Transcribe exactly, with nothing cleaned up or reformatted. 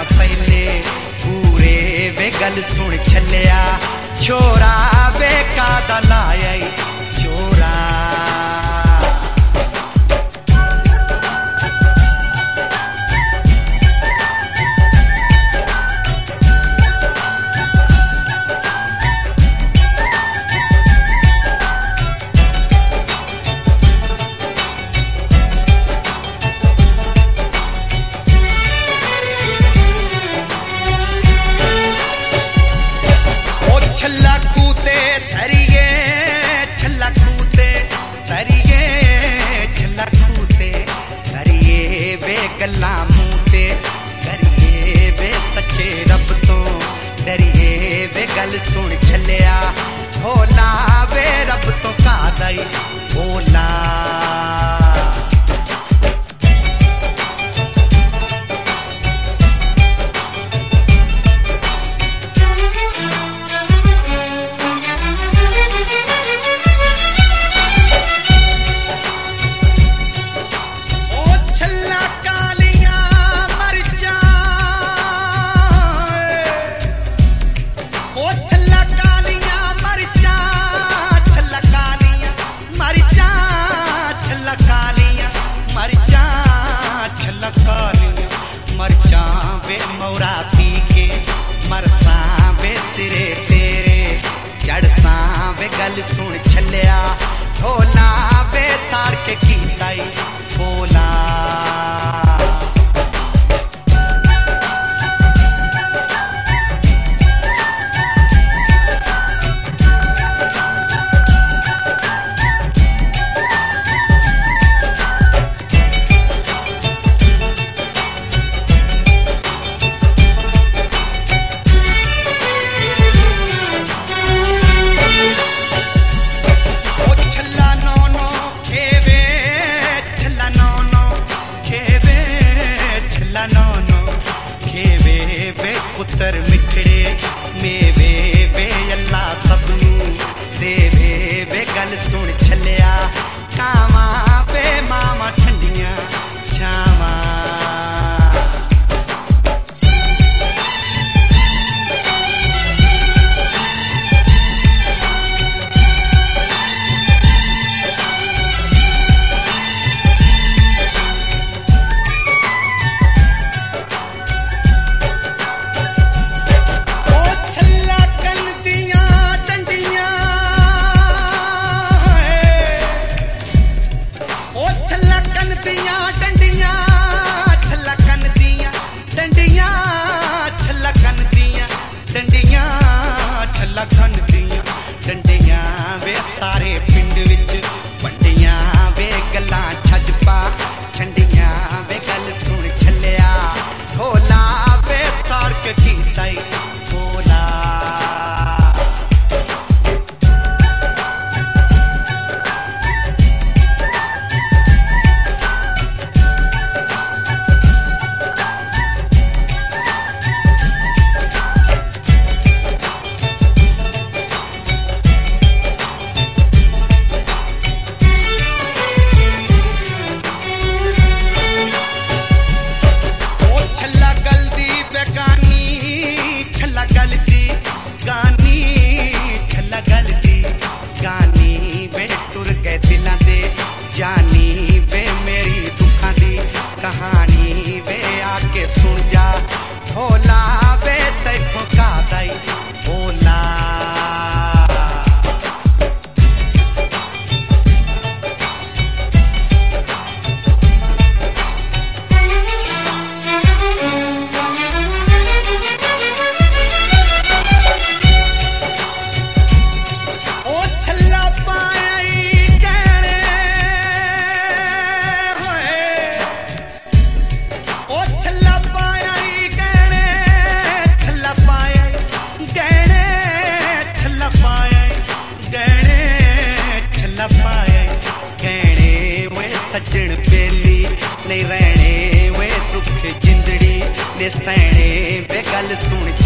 पहले पूरे वे गल सुन छलिया छोरा वे कादा लाया चोरा छल्ला कूते तरिए छल्ला कूते तरिए छल्ला कूते तरिए वे गल्ला मूते करिए वे सच्चे रब तो डरिए वे गल सुन छलिया भोला वे रब तो कादाई भोला मौरा पी के मरसा वे सिरे तेरे जड़सा वे गल सुन छलिया भोला वे तार के कीताई भोला पुत्र मिठड़े मेवे वे अल्लाह सबनू देवे वे गल सुन छलिया कावा वे मामा ठंडियां छावा डंडियां वे सारे पिंड विच वंडियां वे गल्लां छज पा छंडियां वे गल सुन छलिया भोला वे तार के कीताई भोला जानी वे मेरी दुखा दी कहानी वे आके सुन जा भोला वे तैथों कादाई भोला सज्जन बेली नहीं रहने वे दुख जिंदड़ी ने सहने वे गल सुन